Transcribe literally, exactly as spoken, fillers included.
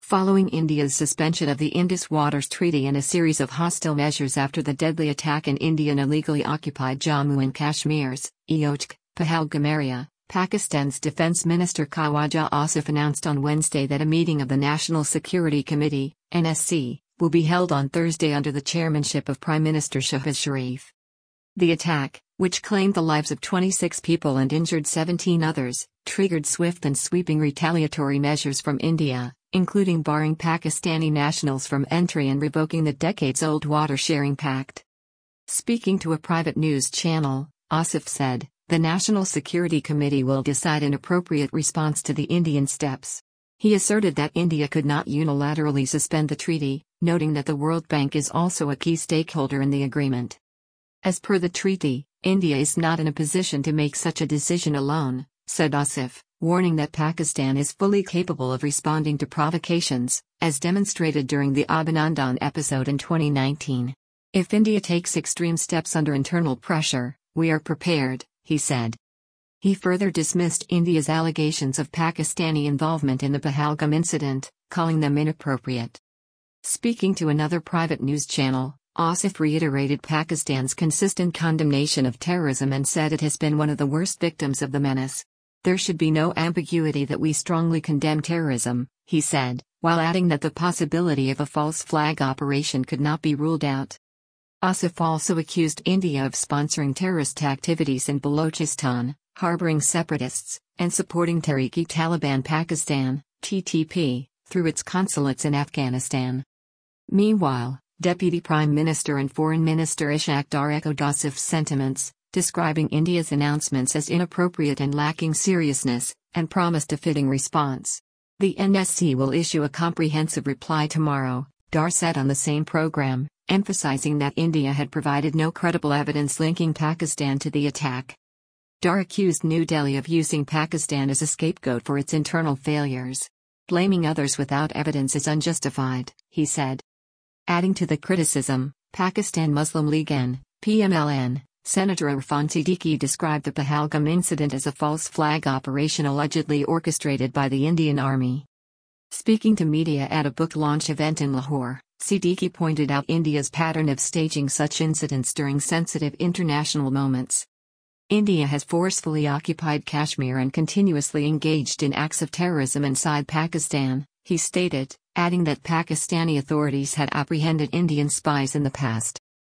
Following India's suspension of the Indus Waters Treaty and a series of hostile measures after the deadly attack in Indian illegally occupied Jammu and Kashmir's E O T K, Pahalgam area, Pakistan's Defence Minister Khawaja Asif announced on Wednesday that a meeting of the National Security Committee, N S C, will be held on Thursday under the chairmanship of Prime Minister Shehbaz Sharif. The attack, which claimed the lives of twenty-six people and injured seventeen others, triggered swift and sweeping retaliatory measures from India, including barring Pakistani nationals from entry and revoking the decades-old water-sharing pact. Speaking to a private news channel, Asif said, "The National Security Committee will decide an appropriate response to the Indian steps." He asserted that India could not unilaterally suspend the treaty, noting that the World Bank is also a key stakeholder in the agreement. As per the treaty, India is not in a position to make such a decision alone, said Asif, warning that Pakistan is fully capable of responding to provocations, as demonstrated during the Abhinandan episode in twenty nineteen. "If India takes extreme steps under internal pressure, we are prepared," he said. He further dismissed India's allegations of Pakistani involvement in the Pahalgam incident, calling them inappropriate. Speaking to another private news channel, Asif reiterated Pakistan's consistent condemnation of terrorism and said it has been one of the worst victims of the menace. "There should be no ambiguity that we strongly condemn terrorism," he said, while adding that the possibility of a false flag operation could not be ruled out. Asif also accused India of sponsoring terrorist activities in Balochistan, harboring separatists, and supporting Tehreek-e-Taliban Pakistan, T T P, through its consulates in Afghanistan. Meanwhile, Deputy Prime Minister and Foreign Minister Ishaq Dar echoed Asif's sentiments, describing India's announcements as inappropriate and lacking seriousness, and promised a fitting response. "The N S C will issue a comprehensive reply tomorrow," Dar said on the same program, emphasizing that India had provided no credible evidence linking Pakistan to the attack. Dar accused New Delhi of using Pakistan as a scapegoat for its internal failures. "Blaming others without evidence is unjustified," he said. Adding to the criticism, Pakistan Muslim League N, P M L N, Senator Irfan Siddiqui described the Pahalgam incident as a false flag operation allegedly orchestrated by the Indian Army. Speaking to media at a book launch event in Lahore, Siddiqui pointed out India's pattern of staging such incidents during sensitive international moments. India has forcefully occupied Kashmir and continuously engaged in acts of terrorism inside Pakistan, he stated, adding that Pakistani authorities had apprehended Indian spies in the past.